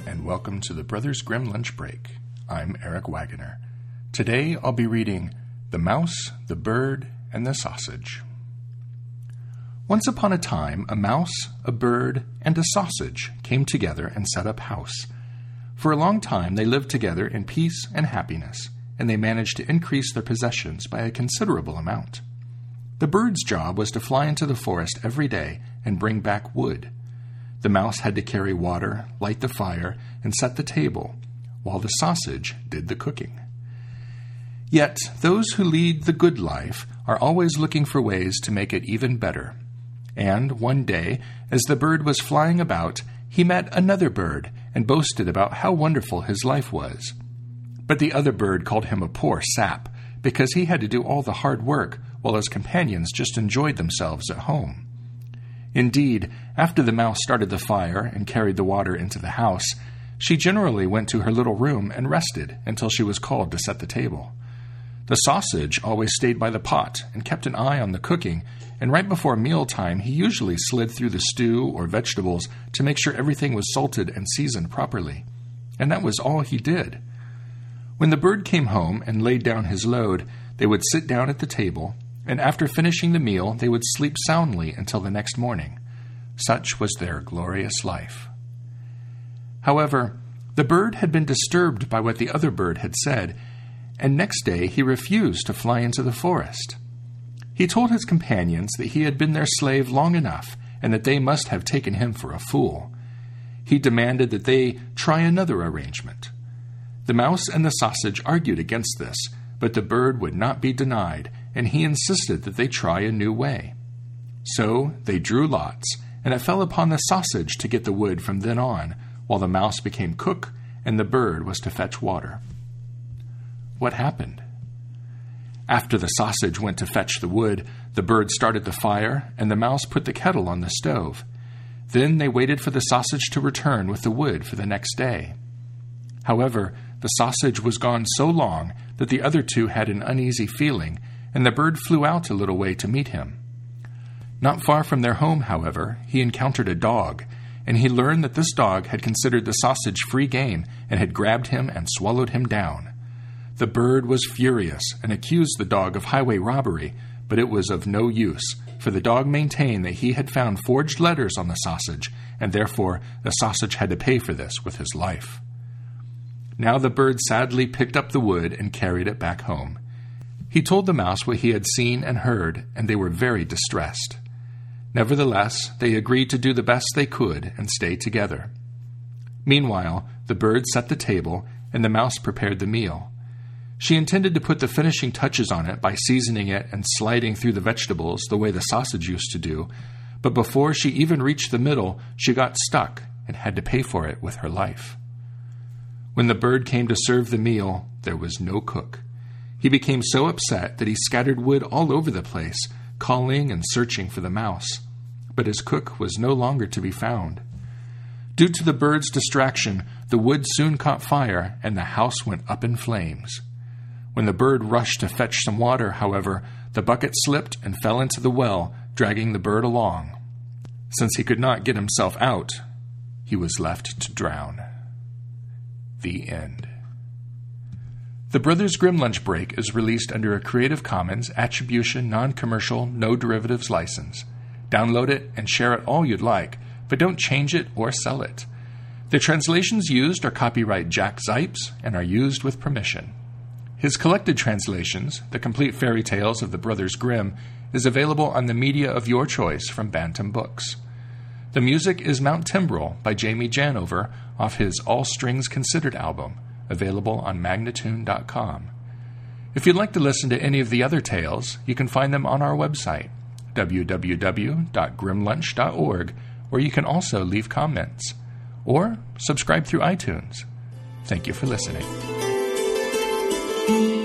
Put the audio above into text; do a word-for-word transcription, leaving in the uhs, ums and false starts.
and welcome to the Brothers Grimm Lunch Break. I'm Eric Wagoner. Today I'll be reading The Mouse, the Bird, and the Sausage. Once upon a time, a mouse, a bird, and a sausage came together and set up house. For a long time they lived together in peace and happiness, and they managed to increase their possessions by a considerable amount. The bird's job was to fly into the forest every day and bring back wood. The mouse had to carry water, light the fire, and set the table, while the sausage did the cooking. Yet those who lead the good life are always looking for ways to make it even better. And one day, as the bird was flying about, he met another bird and boasted about how wonderful his life was. But the other bird called him a poor sap, because he had to do all the hard work while his companions just enjoyed themselves at home. Indeed, after the mouse started the fire and carried the water into the house, she generally went to her little room and rested until she was called to set the table. The sausage always stayed by the pot and kept an eye on the cooking, and right before mealtime he usually slid through the stew or vegetables to make sure everything was salted and seasoned properly. And that was all he did. When the bird came home and laid down his load, they would sit down at the table, and after finishing the meal they would sleep soundly until the next morning. Such was their glorious life. However, the bird had been disturbed by what the other bird had said, and next day he refused to fly into the forest. He told his companions that he had been their slave long enough, and that they must have taken him for a fool. He demanded that they try another arrangement. The mouse and the sausage argued against this, but the bird would not be denied, and he insisted that they try a new way. So they drew lots, and it fell upon the sausage to get the wood from then on, while the mouse became cook and the bird was to fetch water. What happened? After the sausage went to fetch the wood, the bird started the fire, and the mouse put the kettle on the stove. Then they waited for the sausage to return with the wood for the next day. However, the sausage was gone so long that the other two had an uneasy feeling, and the bird flew out a little way to meet him. Not far from their home, however, he encountered a dog, and he learned that this dog had considered the sausage free game and had grabbed him and swallowed him down. The bird was furious and accused the dog of highway robbery, but it was of no use, for the dog maintained that he had found forged letters on the sausage, and therefore the sausage had to pay for this with his life. Now the bird sadly picked up the wood and carried it back home. He told the mouse what he had seen and heard, and they were very distressed. Nevertheless, they agreed to do the best they could and stay together. Meanwhile, the bird set the table, and the mouse prepared the meal. She intended to put the finishing touches on it by seasoning it and sliding through the vegetables the way the sausage used to do, but before she even reached the middle, she got stuck and had to pay for it with her life. When the bird came to serve the meal, there was no cook. He became so upset that he scattered wood all over the place, calling and searching for the mouse. But his cook was no longer to be found. Due to the bird's distraction, the wood soon caught fire, and the house went up in flames. When the bird rushed to fetch some water, however, the bucket slipped and fell into the well, dragging the bird along. Since he could not get himself out, he was left to drown. The end. The Brothers Grimm Lunch Break is released under a Creative Commons Attribution Non-Commercial No Derivatives license. Download it and share it all you'd like, but don't change it or sell it. The translations used are copyright Jack Zipes and are used with permission. His collected translations, The Complete Fairy Tales of the Brothers Grimm, is available on the media of your choice from Bantam Books. The music is Mount Timbrel by Jamie Janover off his All Strings Considered album, available on magnatune dot com. If you'd like to listen to any of the other tales, you can find them on our website, w w w dot grimm lunch dot org, where you can also leave comments. Or subscribe through iTunes. Thank you for listening.